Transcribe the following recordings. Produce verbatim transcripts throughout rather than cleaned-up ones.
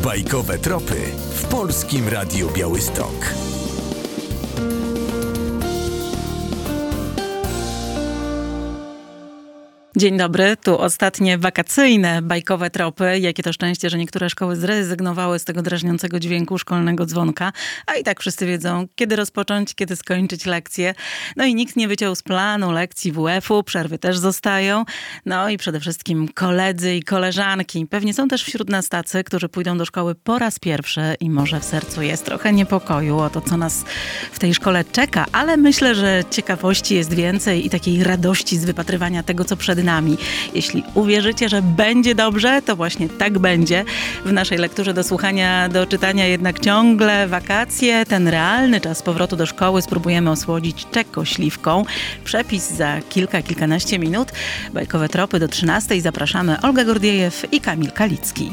Bajkowe tropy w Polskim Radiu Białystok. Dzień dobry, tu ostatnie wakacyjne bajkowe tropy. Jakie to szczęście, że niektóre szkoły zrezygnowały z tego drażniącego dźwięku szkolnego dzwonka, a i tak wszyscy wiedzą, kiedy rozpocząć, kiedy skończyć lekcje. No i nikt nie wyciął z planu lekcji W F-u, przerwy też zostają. No i przede wszystkim koledzy i koleżanki. Pewnie są też wśród nas tacy, którzy pójdą do szkoły po raz pierwszy i może w sercu jest trochę niepokoju o to, co nas w tej szkole czeka, ale myślę, że ciekawości jest więcej i takiej radości z wypatrywania tego, co przed nami. Jeśli uwierzycie, że będzie dobrze, to właśnie tak będzie. W naszej lekturze do słuchania, do czytania jednak ciągle wakacje. Ten realny czas powrotu do szkoły spróbujemy osłodzić czekośliwką. Przepis za kilka, kilkanaście minut. Bajkowe tropy do trzynastej. Zapraszamy Olga Gordiejew i Kamil Kalicki.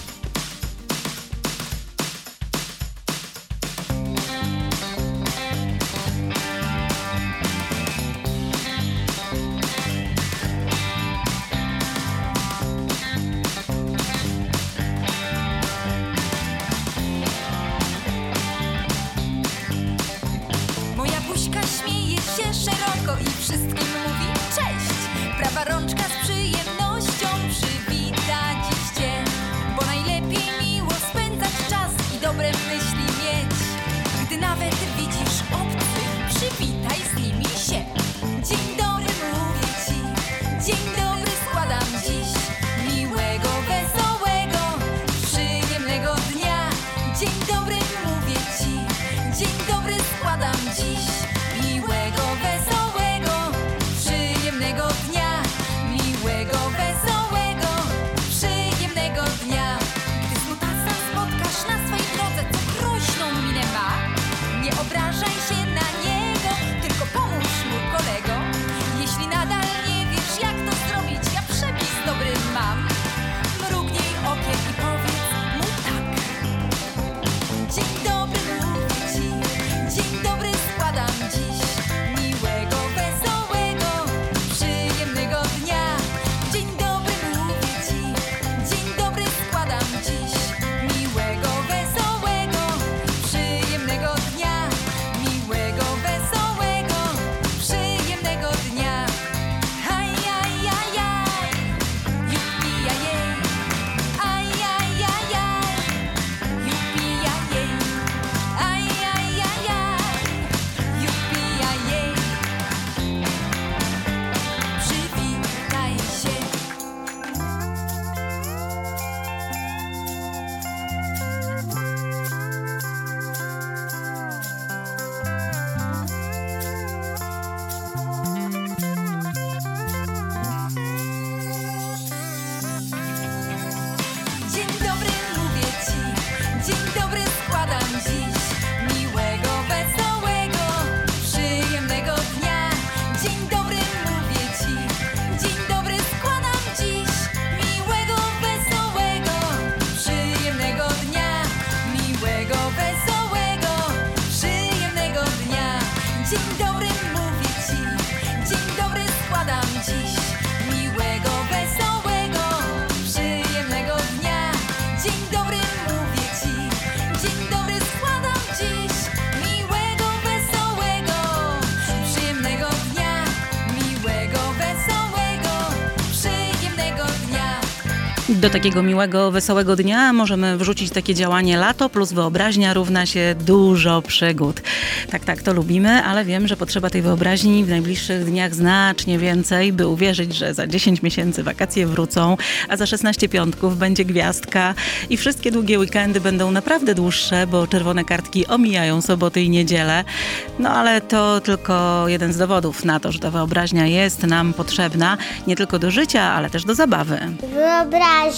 Do takiego miłego, wesołego dnia możemy wrzucić takie działanie lato plus wyobraźnia równa się dużo przygód. Tak, tak, to lubimy, ale wiem, że potrzeba tej wyobraźni w najbliższych dniach znacznie więcej, by uwierzyć, że za dziesięć miesięcy wakacje wrócą, a za szesnaście piątków będzie gwiazdka i wszystkie długie weekendy będą naprawdę dłuższe, bo czerwone kartki omijają soboty i niedzielę. No ale to tylko jeden z dowodów na to, że ta wyobraźnia jest nam potrzebna nie tylko do życia, ale też do zabawy. Wyobraźnia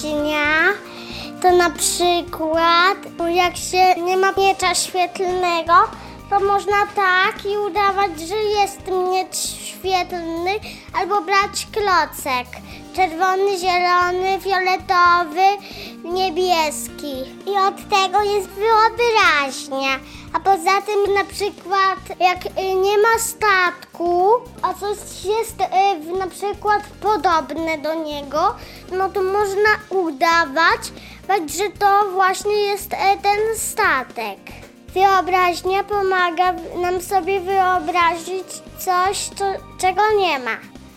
to na przykład jak się nie ma miecza świetlnego, to można tak i udawać, że jest miecz świetlny, albo brać klocek. Czerwony, zielony, fioletowy, niebieski. I od tego jest wyobraźnia. A poza tym na przykład jak nie ma statku, a coś jest na przykład podobne do niego, no to można udawać, że to właśnie jest e, ten statek. Wyobraźnia pomaga nam sobie wyobrazić coś, co, czego nie ma.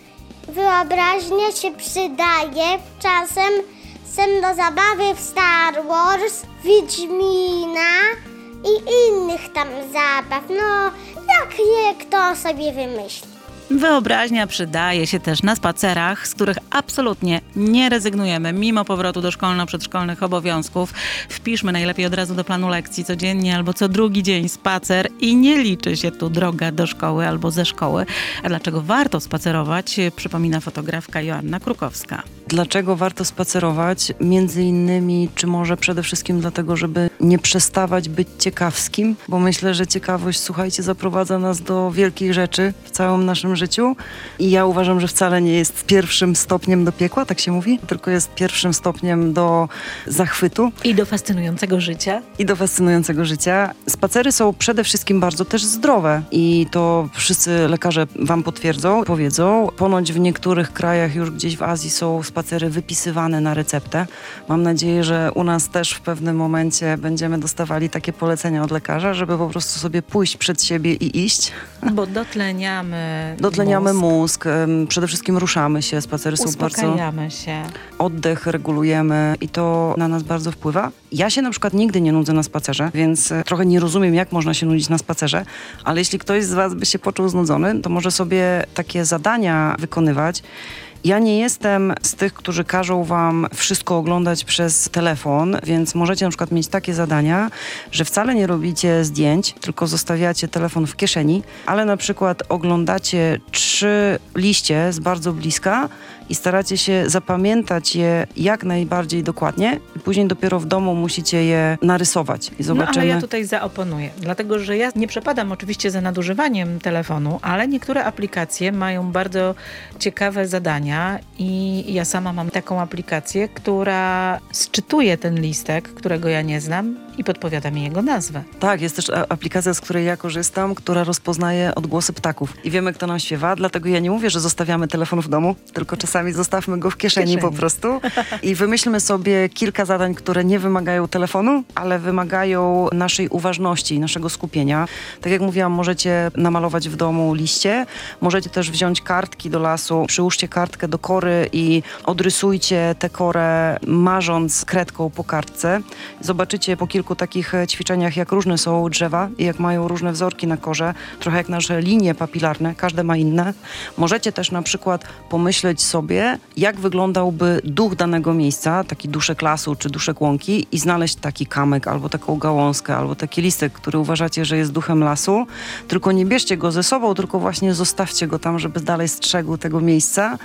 Wyobraźnia się przydaje czasem sem do zabawy w Star Wars, Wiedźmina i innych tam zabaw. No, jak je kto sobie wymyśli. Wyobraźnia przydaje się też na spacerach, z których absolutnie nie rezygnujemy, mimo powrotu do szkolno-przedszkolnych obowiązków. Wpiszmy najlepiej od razu do planu lekcji codziennie albo co drugi dzień spacer i nie liczy się tu droga do szkoły albo ze szkoły. A dlaczego warto spacerować, przypomina fotografka Joanna Krukowska. Dlaczego warto spacerować? Między innymi, czy może przede wszystkim dlatego, żeby nie przestawać być ciekawskim, bo myślę, że ciekawość, słuchajcie, zaprowadza nas do wielkich rzeczy w całym naszym życiu i ja uważam, że wcale nie jest pierwszym stopniem do piekła, tak się mówi, tylko jest pierwszym stopniem do zachwytu. I do fascynującego życia. I do fascynującego życia. Spacery są przede wszystkim bardzo też zdrowe i to wszyscy lekarze wam potwierdzą, powiedzą. Ponoć w niektórych krajach już gdzieś w Azji są spacery wypisywane na receptę. Mam nadzieję, że u nas też w pewnym momencie będziemy dostawali takie polecenia od lekarza, żeby po prostu sobie pójść przed siebie i iść. Bo dotleniamy Dotleniamy mózg. mózg, przede wszystkim ruszamy się, spacery są bardzo... Uspokajamy się. Oddech regulujemy i to na nas bardzo wpływa. Ja się na przykład nigdy nie nudzę na spacerze, więc trochę nie rozumiem, jak można się nudzić na spacerze, ale jeśli ktoś z was by się poczuł znudzony, to może sobie takie zadania wykonywać. Ja nie jestem z tych, którzy każą wam wszystko oglądać przez telefon, więc możecie na przykład mieć takie zadania, że wcale nie robicie zdjęć, tylko zostawiacie telefon w kieszeni, ale na przykład oglądacie trzy liście z bardzo bliska i staracie się zapamiętać je jak najbardziej dokładnie i później dopiero w domu musicie je narysować i zobaczymy. No ale ja tutaj zaoponuję, dlatego że ja nie przepadam oczywiście za nadużywaniem telefonu, ale niektóre aplikacje mają bardzo ciekawe zadania i ja sama mam taką aplikację, która sczytuje ten listek, którego ja nie znam i podpowiada mi jego nazwę. Tak, jest też aplikacja, z której ja korzystam, która rozpoznaje odgłosy ptaków i wiemy, kto nam śpiewa, dlatego ja nie mówię, że zostawiamy telefon w domu, tylko czasami zostawmy go w kieszeni, kieszeni. po prostu i wymyślmy sobie kilka zadań, które nie wymagają telefonu, ale wymagają naszej uważności, naszego skupienia. Tak jak mówiłam, możecie namalować w domu liście, możecie też wziąć kartki do lasu, przyłóżcie kartkę do kory i odrysujcie tę korę, marząc kredką po kartce. Zobaczycie po kilku takich ćwiczeniach, jak różne są drzewa i jak mają różne wzorki na korze, trochę jak nasze linie papilarne, każde ma inne. Możecie też na przykład pomyśleć sobie, jak wyglądałby duch danego miejsca, taki duszek lasu czy duszek łąki i znaleźć taki kamyk albo taką gałązkę, albo taki listek, który uważacie, że jest duchem lasu. Tylko nie bierzcie go ze sobą, tylko właśnie zostawcie go tam, żeby dalej strzegł tego miejsca.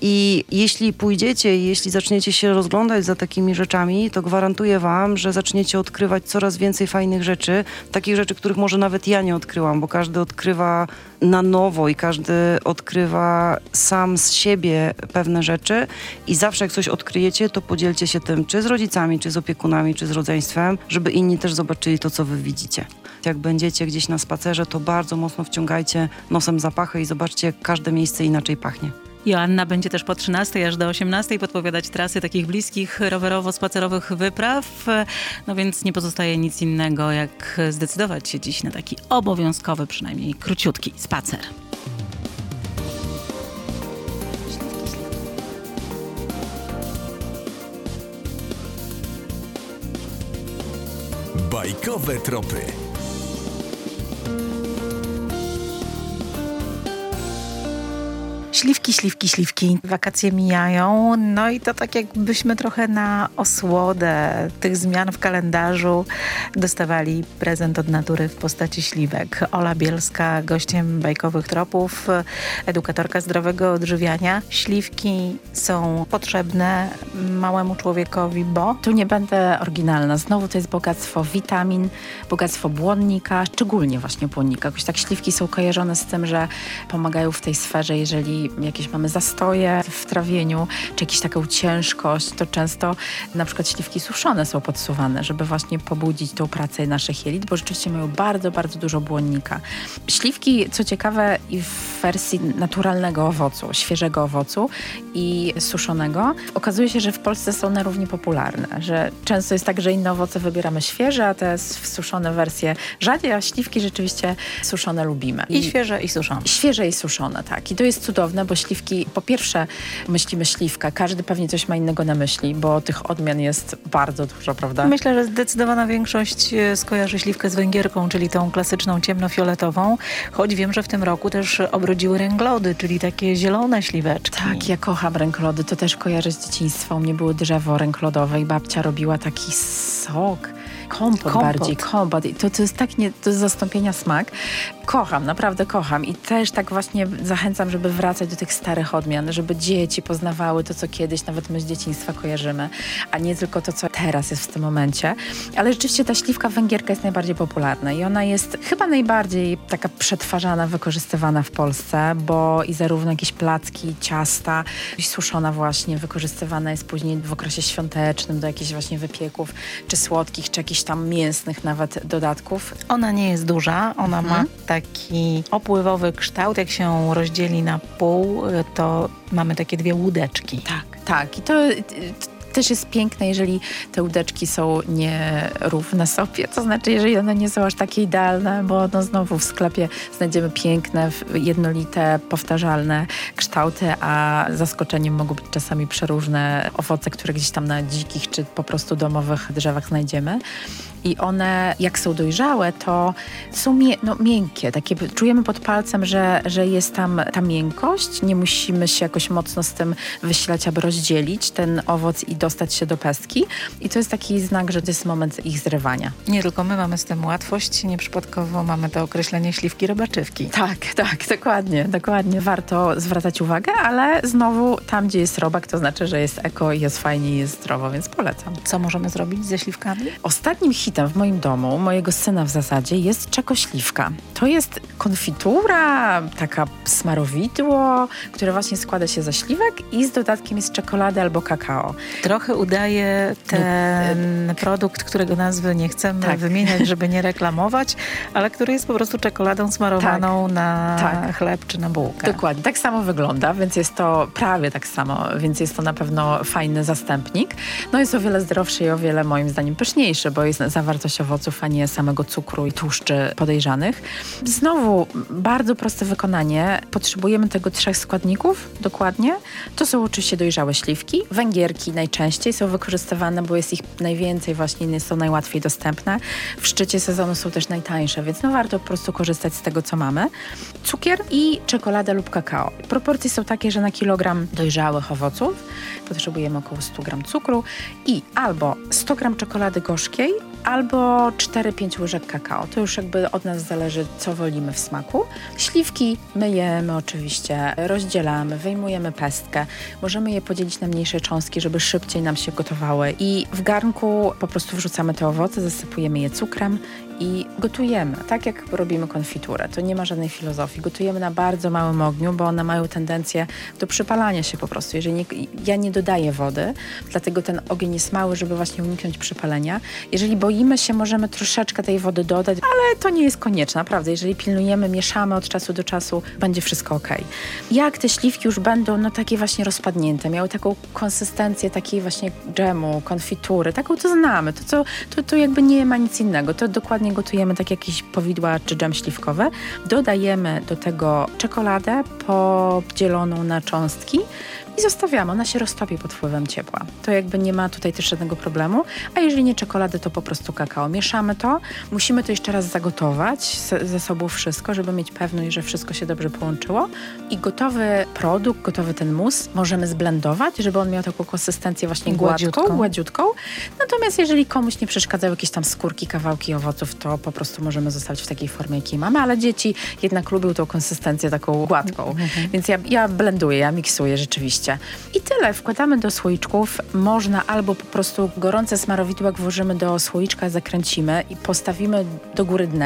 I jeśli pójdziecie i jeśli zaczniecie się rozglądać za takimi rzeczami, to gwarantuję wam, że zaczniecie odkrywać coraz więcej fajnych rzeczy, takich rzeczy, których może nawet ja nie odkryłam, bo każdy odkrywa na nowo i każdy odkrywa sam z siebie pewne rzeczy i zawsze jak coś odkryjecie, to podzielcie się tym, czy z rodzicami, czy z opiekunami, czy z rodzeństwem, żeby inni też zobaczyli to, co wy widzicie. Jak będziecie gdzieś na spacerze, to bardzo mocno wciągajcie nosem zapachy i zobaczcie, jak każde miejsce inaczej pachnie. Joanna będzie też po trzynastej aż do osiemnastej podpowiadać trasy takich bliskich rowerowo-spacerowych wypraw. No więc nie pozostaje nic innego, jak zdecydować się dziś na taki obowiązkowy, przynajmniej króciutki spacer. Bajkowe tropy. Śliwki, śliwki, śliwki. Wakacje mijają, no i to tak jakbyśmy trochę na osłodę tych zmian w kalendarzu dostawali prezent od natury w postaci śliwek. Ola Bielska, gościem Bajkowych Tropów, edukatorka zdrowego odżywiania. Śliwki są potrzebne małemu człowiekowi, bo... Tu nie będę oryginalna. Znowu to jest bogactwo witamin, bogactwo błonnika, szczególnie właśnie błonnika. Jakoś tak śliwki są kojarzone z tym, że pomagają w tej sferze, jeżeli jeżeli jakieś mamy zastoje w trawieniu, czy jakąś taką ciężkość, to często na przykład śliwki suszone są podsuwane, żeby właśnie pobudzić tą pracę naszych jelit, bo rzeczywiście mają bardzo, bardzo dużo błonnika. Śliwki, co ciekawe, i w wersji naturalnego owocu, świeżego owocu i suszonego, okazuje się, że w Polsce są na równi popularne, że często jest tak, że inne owoce wybieramy świeże, a te suszone wersje rzadziej, a śliwki rzeczywiście suszone lubimy. I, I świeże i suszone. Świeże i suszone, tak. I to jest cudowne, bo śliwki, po pierwsze myślimy śliwka, każdy pewnie coś ma innego na myśli, bo tych odmian jest bardzo dużo, prawda? Myślę, że zdecydowana większość skojarzy śliwkę z węgierką, czyli tą klasyczną ciemnofioletową, choć wiem, że w tym roku też obrodziły ręglody, czyli takie zielone śliweczki. Tak, ja kocham ręklody, to też kojarzę z dzieciństwa. U mnie było drzewo ręklodowe i babcia robiła taki sok. Kompot, kompot bardziej, kompot. I to, to jest tak nie do zastąpienia smak. Kocham, naprawdę kocham. I też tak właśnie zachęcam, żeby wracać do tych starych odmian, żeby dzieci poznawały to, co kiedyś nawet my z dzieciństwa kojarzymy, a nie tylko to, co teraz jest w tym momencie. Ale rzeczywiście ta śliwka węgierka jest najbardziej popularna i ona jest chyba najbardziej taka przetwarzana, wykorzystywana w Polsce, bo i zarówno jakieś placki, ciasta, suszona właśnie, wykorzystywana jest później w okresie świątecznym do jakichś właśnie wypieków, czy słodkich, czy jakichś tam mięsnych nawet dodatków. Ona nie jest duża, ona mhm. ma taki opływowy kształt. Jak się rozdzieli na pół, to mamy takie dwie łódeczki. Tak, tak. I to, to też jest piękne, jeżeli te łódeczki są nierówne sobie. To znaczy, jeżeli one nie są aż takie idealne, bo no znowu w sklepie znajdziemy piękne, jednolite, powtarzalne kształty, a zaskoczeniem mogą być czasami przeróżne owoce, które gdzieś tam na dzikich czy po prostu domowych drzewach znajdziemy. I one, jak są dojrzałe, to są mie- no, miękkie. Takie, czujemy pod palcem, że, że jest tam ta miękkość. Nie musimy się jakoś mocno z tym wysilać, aby rozdzielić ten owoc i dostać się do pestki. I to jest taki znak, że to jest moment ich zrywania. Nie tylko my mamy z tym łatwość, nieprzypadkowo mamy to określenie śliwki robaczywki. Tak, tak, dokładnie, dokładnie. Warto zwracać uwagę, ale znowu tam, gdzie jest robak, to znaczy, że jest eko i jest fajnie i jest zdrowo, więc polecam. Co możemy zrobić ze śliwkami? Ostatnim hitem w moim domu, mojego syna w zasadzie, jest czekośliwka. To jest konfitura, taka smarowidło, które właśnie składa się ze śliwek i z dodatkiem jest czekolady albo kakao. Trochę udaje ten produkt, którego nazwy nie chcemy tak. wymieniać, żeby nie reklamować, ale który jest po prostu czekoladą smarowaną tak. na tak. chleb czy na bułkę. Dokładnie. Tak samo wygląda, więc jest to prawie tak samo, więc jest to na pewno fajny zastępnik. No jest o wiele zdrowszy i o wiele moim zdaniem pyszniejszy, bo jest zawartość owoców, a nie samego cukru i tłuszczy podejrzanych. Znowu bardzo proste wykonanie. Potrzebujemy tego trzech składników dokładnie. To są oczywiście dojrzałe śliwki. Węgierki najczęściej są wykorzystywane, bo jest ich najwięcej właśnie, są najłatwiej dostępne. W szczycie sezonu są też najtańsze, więc no warto po prostu korzystać z tego, co mamy. Cukier i czekolada lub kakao. Proporcje są takie, że na kilogram dojrzałych owoców potrzebujemy około sto gramów cukru i albo sto gramów czekolady gorzkiej, albo cztery pięć łyżek kakao. To już jakby od nas zależy, co wolimy w smaku. Śliwki myjemy oczywiście, rozdzielamy, wyjmujemy pestkę. Możemy je podzielić na mniejsze cząstki, żeby szybciej nam się gotowały. I w garnku po prostu wrzucamy te owoce, zasypujemy je cukrem i gotujemy, tak jak robimy konfiturę. To nie ma żadnej filozofii. Gotujemy na bardzo małym ogniu, bo one mają tendencję do przypalania się po prostu. Jeżeli nie, ja nie dodaję wody, dlatego ten ogień jest mały, żeby właśnie uniknąć przypalenia. Jeżeli boimy się, możemy troszeczkę tej wody dodać, ale to nie jest konieczne, naprawdę. Jeżeli pilnujemy, mieszamy od czasu do czasu, będzie wszystko okej. Jak te śliwki już będą, no takie właśnie rozpadnięte, miały taką konsystencję takiej właśnie dżemu, konfitury, taką to znamy, to, co, to, to jakby nie ma nic innego, to dokładnie gotujemy tak jakieś powidła czy dżem śliwkowy. Dodajemy do tego czekoladę podzieloną na cząstki i zostawiamy. Ona się roztopi pod wpływem ciepła. To jakby nie ma tutaj też żadnego problemu. A jeżeli nie czekolady, to po prostu kakao. Mieszamy to. Musimy to jeszcze raz zagotować ze sobą wszystko, żeby mieć pewność, że wszystko się dobrze połączyło. I gotowy produkt, gotowy ten mus możemy zblendować, żeby on miał taką konsystencję właśnie gładką, gładziutką. Natomiast jeżeli komuś nie przeszkadzają jakieś tam skórki, kawałki owoców, to po prostu możemy zostawić w takiej formie, jakiej mamy. Ale dzieci jednak lubią tą konsystencję taką gładką. Mhm. Więc ja, ja blenduję, ja miksuję rzeczywiście. I tyle. Wkładamy do słoiczków. Można albo po prostu gorące smarowidło, jak włożymy do słoiczka, zakręcimy i postawimy do góry dnem.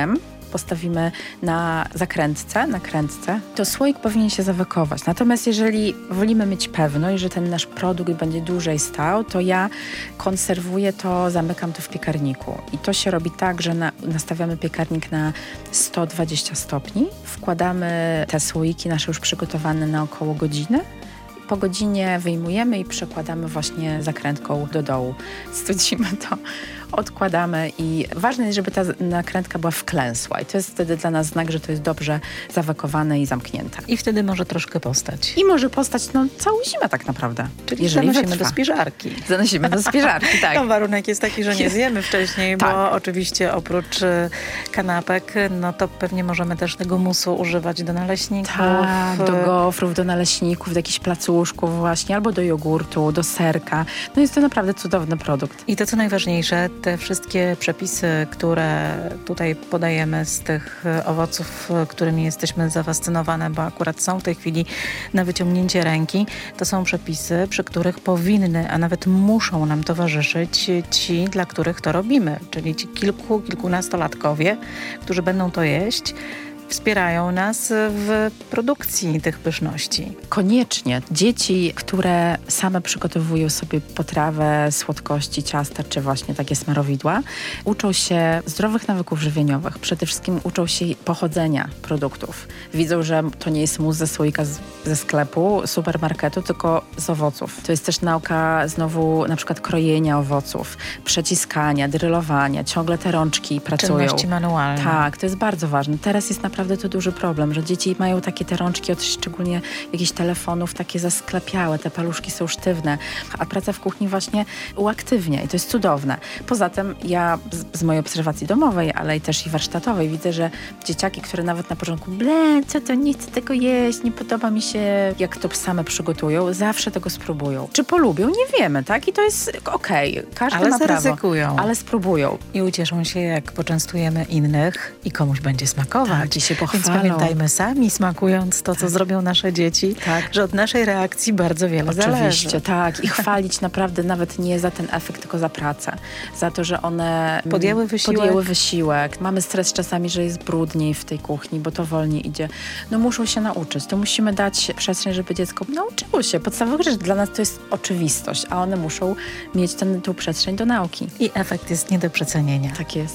postawimy na zakrętce, na krętce, to słoik powinien się zawekować. Natomiast jeżeli wolimy mieć pewność, że ten nasz produkt będzie dłużej stał, to ja konserwuję to, zamykam to w piekarniku. I to się robi tak, że na, nastawiamy piekarnik na sto dwadzieścia stopni, wkładamy te słoiki nasze już przygotowane na około godziny. Po godzinie wyjmujemy i przekładamy właśnie zakrętką do dołu. Studzimy to, odkładamy i ważne jest, żeby ta nakrętka była wklęsła i to jest wtedy dla nas znak, że to jest dobrze zawekowane i zamknięte. I wtedy może troszkę postać. I może postać no, całą zimę tak naprawdę. Czyli jeżeli zanosimy wytrwa. do spiżarki. Zanosimy do spiżarki, tak. No, warunek jest taki, że nie zjemy wcześniej, Tak. bo oczywiście oprócz y, kanapek, no to pewnie możemy też tego musu używać do naleśników. Tak, do gofrów, do naleśników, do jakichś placuszków właśnie, albo do jogurtu, do serka. No jest to naprawdę cudowny produkt. I to, co najważniejsze, te wszystkie przepisy, które tutaj podajemy z tych owoców, którymi jesteśmy zafascynowane, bo akurat są w tej chwili na wyciągnięcie ręki, to są przepisy, przy których powinny, a nawet muszą nam towarzyszyć ci, dla których to robimy, czyli ci kilku, kilkunastolatkowie, którzy będą to jeść, wspierają nas w produkcji tych pyszności. Koniecznie. Dzieci, które same przygotowują sobie potrawę, słodkości, ciasta, czy właśnie takie smarowidła, uczą się zdrowych nawyków żywieniowych. Przede wszystkim uczą się pochodzenia produktów. Widzą, że to nie jest mus ze słoika z, ze sklepu, supermarketu, tylko z owoców. To jest też nauka znowu na przykład krojenia owoców, przeciskania, drylowania. Ciągle te rączki pracują. Czynności manualne. Tak, to jest bardzo ważne. Teraz jest naprawdę to duży problem, że dzieci mają takie te rączki od szczególnie jakichś telefonów takie zasklepiałe, te paluszki są sztywne, a praca w kuchni właśnie uaktywnia i to jest cudowne. Poza tym ja z, z mojej obserwacji domowej, ale i też i warsztatowej widzę, że dzieciaki, które nawet na początku ble, co to, nie chcę tego jeść, nie podoba mi się, jak to same przygotują, zawsze tego spróbują. Czy polubią? Nie wiemy, tak? I to jest okej. Okay. Każdy ale ma prawo. zaryzykują. Ale spróbują. I ucieszą się, jak poczęstujemy innych i komuś będzie smakować. Tak, i się Więc pochwalą. pamiętajmy sami, smakując to, co Tak. zrobią nasze dzieci, Tak. że od naszej reakcji bardzo wiele Oczywiście, zależy. tak. I chwalić naprawdę nawet nie za ten efekt, tylko za pracę. Za to, że one mm, Podjęły wysiłek. podjęły wysiłek. Mamy stres czasami, że jest brudniej w tej kuchni, bo to wolniej idzie. No muszą się nauczyć. To musimy dać przestrzeń, żeby dziecko nauczyło się. Podstawowych rzeczy dla nas to jest oczywistość, a one muszą mieć ten, tą przestrzeń do nauki. I efekt jest nie do przecenienia. Tak jest.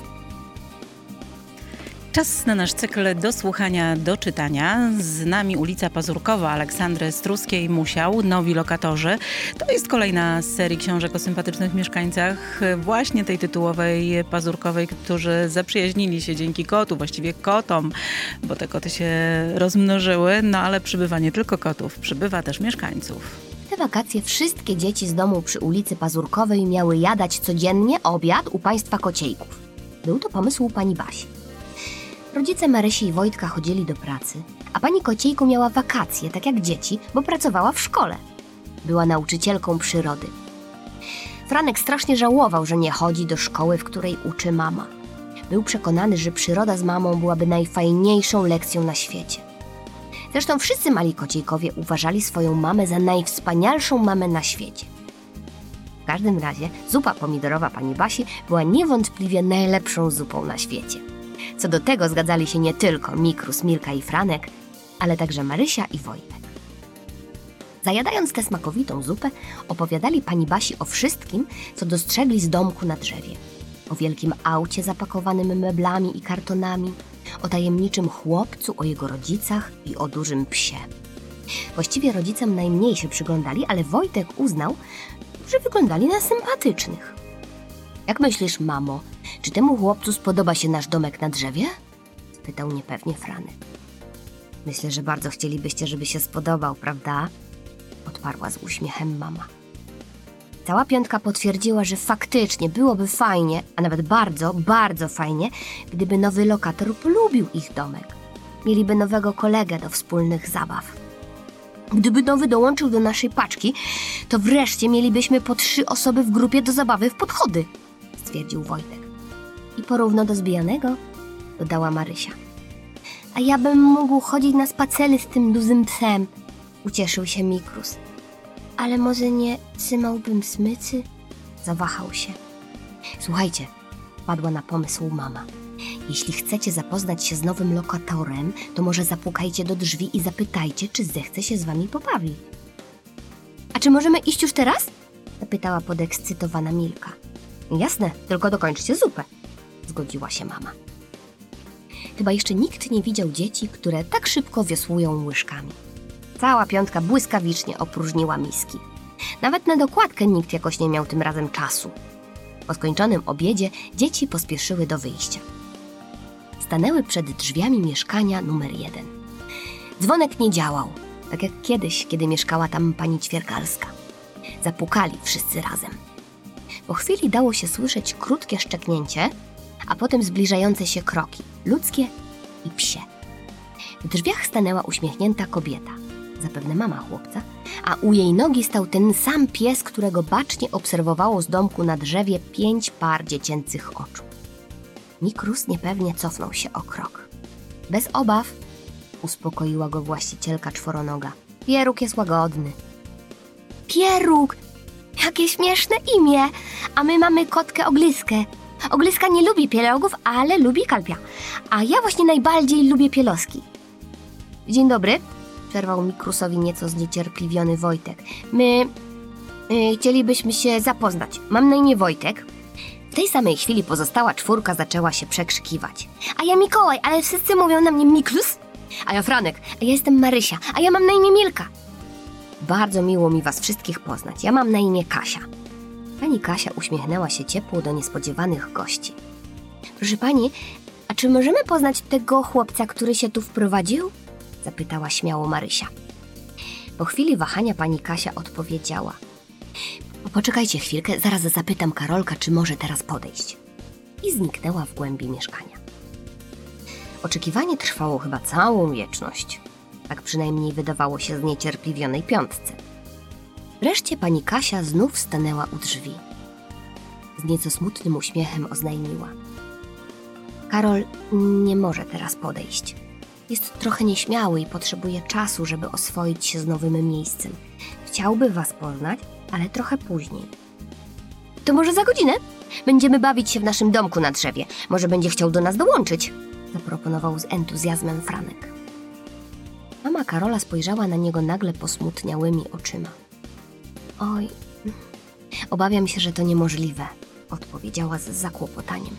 Czas na nasz cykl do słuchania, do czytania. Z nami ulica Pazurkowa Aleksandry Struskiej-Musiał, Nowi lokatorzy. To jest kolejna z serii książek o sympatycznych mieszkańcach właśnie tej tytułowej Pazurkowej, którzy zaprzyjaźnili się dzięki kotu, właściwie kotom, bo te koty się rozmnożyły, no ale przybywa nie tylko kotów, przybywa też mieszkańców. Te wakacje wszystkie dzieci z domu przy ulicy Pazurkowej miały jadać codziennie obiad u państwa kociejków. Był to pomysł pani Basi. Rodzice Marysi i Wojtka chodzili do pracy, a pani Kociejko miała wakacje, tak jak dzieci, bo pracowała w szkole. Była nauczycielką przyrody. Franek strasznie żałował, że nie chodzi do szkoły, w której uczy mama. Był przekonany, że przyroda z mamą byłaby najfajniejszą lekcją na świecie. Zresztą wszyscy mali Kociejkowie uważali swoją mamę za najwspanialszą mamę na świecie. W każdym razie zupa pomidorowa pani Basi była niewątpliwie najlepszą zupą na świecie. Co do tego zgadzali się nie tylko Mikrus, Milka i Franek, ale także Marysia i Wojtek. Zajadając tę smakowitą zupę, opowiadali pani Basi o wszystkim, co dostrzegli z domku na drzewie. O wielkim aucie zapakowanym meblami i kartonami, o tajemniczym chłopcu, o jego rodzicach i o dużym psie. Właściwie rodzicom najmniej się przyglądali, ale Wojtek uznał, że wyglądali na sympatycznych. Jak myślisz, mamo, czy temu chłopcu spodoba się nasz domek na drzewie? Spytał niepewnie Franek. Myślę, że bardzo chcielibyście, żeby się spodobał, prawda? Odparła z uśmiechem mama. Cała piątka potwierdziła, że faktycznie byłoby fajnie, a nawet bardzo, bardzo fajnie, gdyby nowy lokator polubił ich domek. Mieliby nowego kolegę do wspólnych zabaw. Gdyby nowy dołączył do naszej paczki, to wreszcie mielibyśmy po trzy osoby w grupie do zabawy w podchody, stwierdził Wojtek. I porówno do zbijanego, dodała Marysia. A ja bym mógł chodzić na spacery z tym dużym psem, ucieszył się Mikrus. Ale może nie trzymałbym smyczy? Zawahał się. Słuchajcie, padła na pomysł mama. Jeśli chcecie zapoznać się z nowym lokatorem, to może zapukajcie do drzwi i zapytajcie, czy zechce się z wami pobawić. A czy możemy iść już teraz? Zapytała podekscytowana Milka. Jasne, tylko dokończcie zupę, zgodziła się mama. Chyba jeszcze nikt nie widział dzieci, które tak szybko wiosłują łyżkami. Cała piątka błyskawicznie opróżniła miski. Nawet na dokładkę nikt jakoś nie miał tym razem czasu. Po skończonym obiedzie dzieci pospieszyły do wyjścia. Stanęły przed drzwiami mieszkania numer jeden. Dzwonek nie działał, tak jak kiedyś, kiedy mieszkała tam pani Ćwierkalska. Zapukali wszyscy razem. Po chwili dało się słyszeć krótkie szczeknięcie, a potem zbliżające się kroki, ludzkie i psie. W drzwiach stanęła uśmiechnięta kobieta, zapewne mama chłopca, a u jej nogi stał ten sam pies, którego bacznie obserwowało z domku na drzewie pięć par dziecięcych oczu. Mikrus niepewnie cofnął się o krok. Bez obaw, uspokoiła go właścicielka czworonoga. Pieruk jest łagodny. Pieruk! Jakie śmieszne imię! A my mamy kotkę Ogliskę. Ogliska nie lubi pielogów, ale lubi kalpia. A ja właśnie najbardziej lubię pieloski. Dzień dobry, przerwał Mikrusowi nieco zniecierpliwiony Wojtek. My yy, chcielibyśmy się zapoznać. Mam na imię Wojtek. W tej samej chwili pozostała czwórka zaczęła się przekrzykiwać. A ja Mikołaj, ale wszyscy mówią na mnie Miklus. A ja Franek, a ja jestem Marysia, a ja mam na imię Milka. Bardzo miło mi was wszystkich poznać. Ja mam na imię Kasia. Pani Kasia uśmiechnęła się ciepło do niespodziewanych gości. Proszę pani, a czy możemy poznać tego chłopca, który się tu wprowadził? Zapytała śmiało Marysia. Po chwili wahania pani Kasia odpowiedziała. Poczekajcie chwilkę, zaraz zapytam Karolka, czy może teraz podejść. I zniknęła w głębi mieszkania. Oczekiwanie trwało chyba całą wieczność. Tak przynajmniej wydawało się zniecierpliwionej piątce. Wreszcie pani Kasia znów stanęła u drzwi. Z nieco smutnym uśmiechem oznajmiła. Karol nie może teraz podejść. Jest trochę nieśmiały i potrzebuje czasu, żeby oswoić się z nowym miejscem. Chciałby was poznać, ale trochę później. To może za godzinę? Będziemy bawić się w naszym domku na drzewie. Może będzie chciał do nas dołączyć, zaproponował z entuzjazmem Franek. Mama Karola spojrzała na niego nagle posmutniałymi oczyma. Oj, obawiam się, że to niemożliwe, odpowiedziała z zakłopotaniem.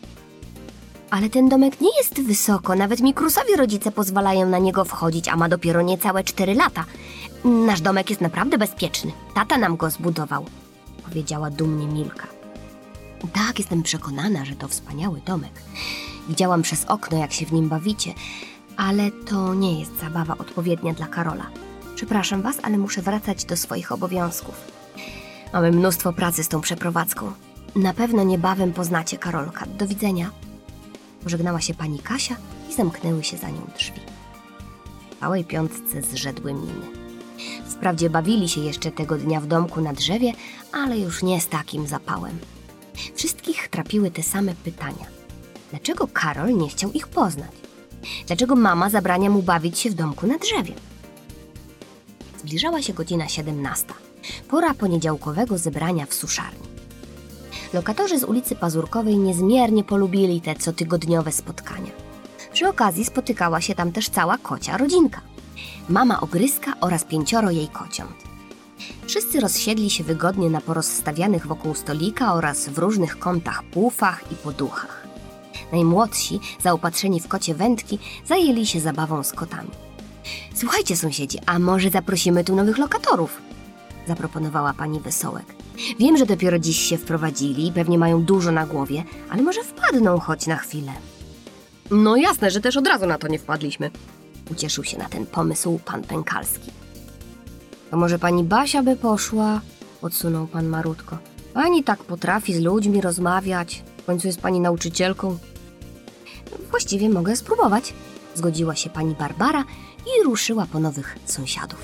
Ale ten domek nie jest wysoko, nawet Mikrusowi rodzice pozwalają na niego wchodzić, a ma dopiero niecałe cztery lata. Nasz domek jest naprawdę bezpieczny. Tata nam go zbudował, powiedziała dumnie Milka. Tak, jestem przekonana, że to wspaniały domek. Widziałam przez okno, jak się w nim bawicie, ale to nie jest zabawa odpowiednia dla Karola. Przepraszam was, ale muszę wracać do swoich obowiązków. Mamy mnóstwo pracy z tą przeprowadzką. Na pewno niebawem poznacie Karolka. Do widzenia. Pożegnała się pani Kasia i zamknęły się za nią drzwi. W całej piątce zrzedły miny. Wprawdzie bawili się jeszcze tego dnia w domku na drzewie, ale już nie z takim zapałem. Wszystkich trapiły te same pytania. Dlaczego Karol nie chciał ich poznać? Dlaczego mama zabrania mu bawić się w domku na drzewie? Zbliżała się godzina siedemnasta. Pora poniedziałkowego zebrania w suszarni. Lokatorzy z ulicy Pazurkowej niezmiernie polubili te cotygodniowe spotkania. Przy okazji spotykała się tam też cała kocia rodzinka. Mama Ogryska oraz pięcioro jej kociąt. Wszyscy rozsiedli się wygodnie na porozstawianych wokół stolika oraz w różnych kątach pufach i poduchach. Najmłodsi, zaopatrzeni w kocie wędki, zajęli się zabawą z kotami. Słuchajcie, sąsiedzi, a może zaprosimy tu nowych lokatorów? Zaproponowała pani Wesołek. Wiem, że dopiero dziś się wprowadzili i pewnie mają dużo na głowie, ale może wpadną choć na chwilę. No jasne, że też od razu na to nie wpadliśmy. Ucieszył się na ten pomysł pan Pękalski. To może pani Basia by poszła? Podsunął pan Marutko. Pani tak potrafi z ludźmi rozmawiać. W końcu jest pani nauczycielką. Właściwie mogę spróbować. Zgodziła się pani Barbara i ruszyła po nowych sąsiadów.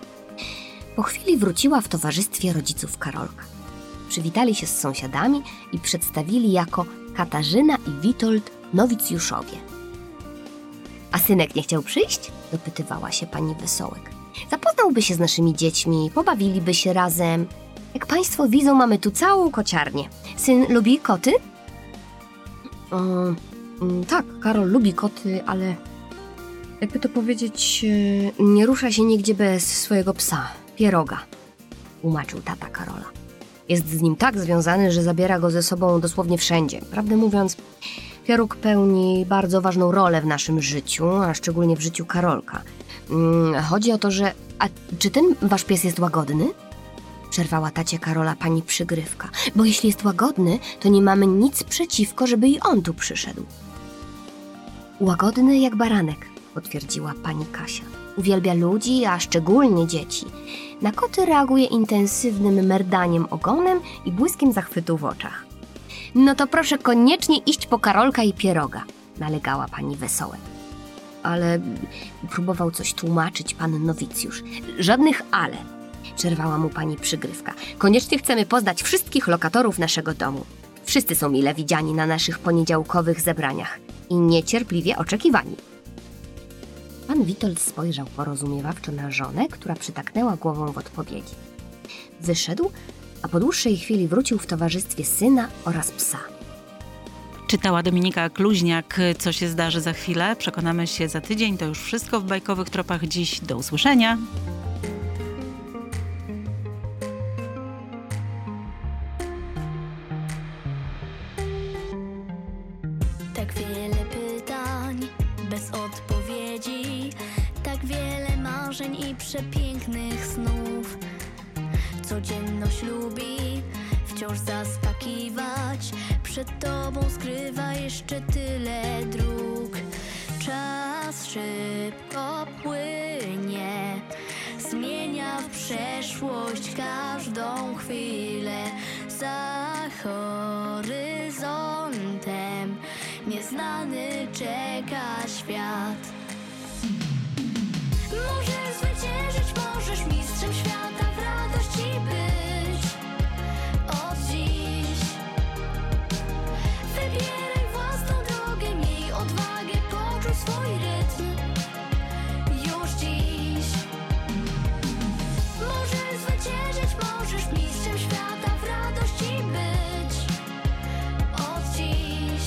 Po chwili wróciła w towarzystwie rodziców Karolka. Przywitali się z sąsiadami i przedstawili jako Katarzyna i Witold nowicjuszowie. A synek nie chciał przyjść? Dopytywała się pani Wesołek. Zapoznałby się z naszymi dziećmi, pobawiliby się razem. Jak państwo widzą, mamy tu całą kociarnię. Syn lubi koty? Um, Mm, tak, Karol lubi koty, ale jakby to powiedzieć, yy, nie rusza się nigdzie bez swojego psa, Pieroga, tłumaczył tata Karola. Jest z nim tak związany, że zabiera go ze sobą dosłownie wszędzie. Prawdę mówiąc, Pieróg pełni bardzo ważną rolę w naszym życiu, a szczególnie w życiu Karolka. Mm, chodzi o to, że... A czy ten wasz pies jest łagodny? Przerwała tacie Karola pani Przygrywka. Bo jeśli jest łagodny, to nie mamy nic przeciwko, żeby i on tu przyszedł. Łagodny jak baranek, potwierdziła pani Kasia. Uwielbia ludzi, a szczególnie dzieci. Na koty reaguje intensywnym merdaniem ogonem i błyskiem zachwytu w oczach. No to proszę koniecznie iść po Karolka i Pieroga, nalegała pani Wesołe. Ale próbował coś tłumaczyć pan nowicjusz. Żadnych ale, przerwała mu pani Przygrywka. Koniecznie chcemy poznać wszystkich lokatorów naszego domu. Wszyscy są mile widziani na naszych poniedziałkowych zebraniach i niecierpliwie oczekiwani. Pan Witold spojrzał porozumiewawczo na żonę, która przytaknęła głową w odpowiedzi. Wyszedł, a po dłuższej chwili wrócił w towarzystwie syna oraz psa. Czytała Dominika Kluźniak. Co się zdarzy za chwilę? Przekonamy się za tydzień. To już wszystko w Bajkowych Tropach dziś. Do usłyszenia. Tak wiele pytań bez odpowiedzi, tak wiele marzeń i przepięknych snów. Codzienność lubi wciąż zaskakiwać, przed tobą skrywa jeszcze tyle dróg. Czas szybko płynie, zmienia w przeszłość każdą chwilę. Za horyzontem nieznany czeka świat. Możesz zwyciężyć, możesz mistrzem świata w radości być. Od dziś wybieraj własną drogę, miej odwagę, poczuj swój rytm. Już dziś możesz zwyciężyć, możesz mistrzem świata w radości być. Od dziś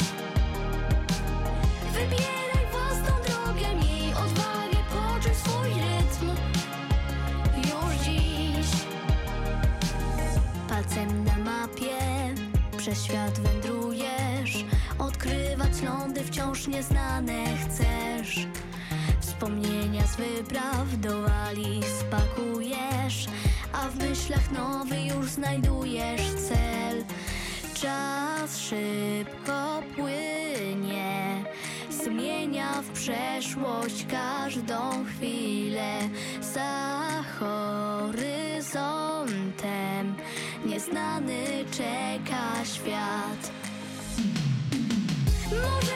wybieraj własną drogę, miej odwagę, poczuj swój rytm. Już dziś palcem na mapie przez świat wędrujesz, odkrywać lądy wciąż nieznane chcesz. Wspomnienia z wypraw do walizki spakujesz, a w myślach nowy już znajdujesz cel. Czas szybko płynie, zmienia w przeszłość każdą chwilę. Za horyzontem nieznany czeka świat. Może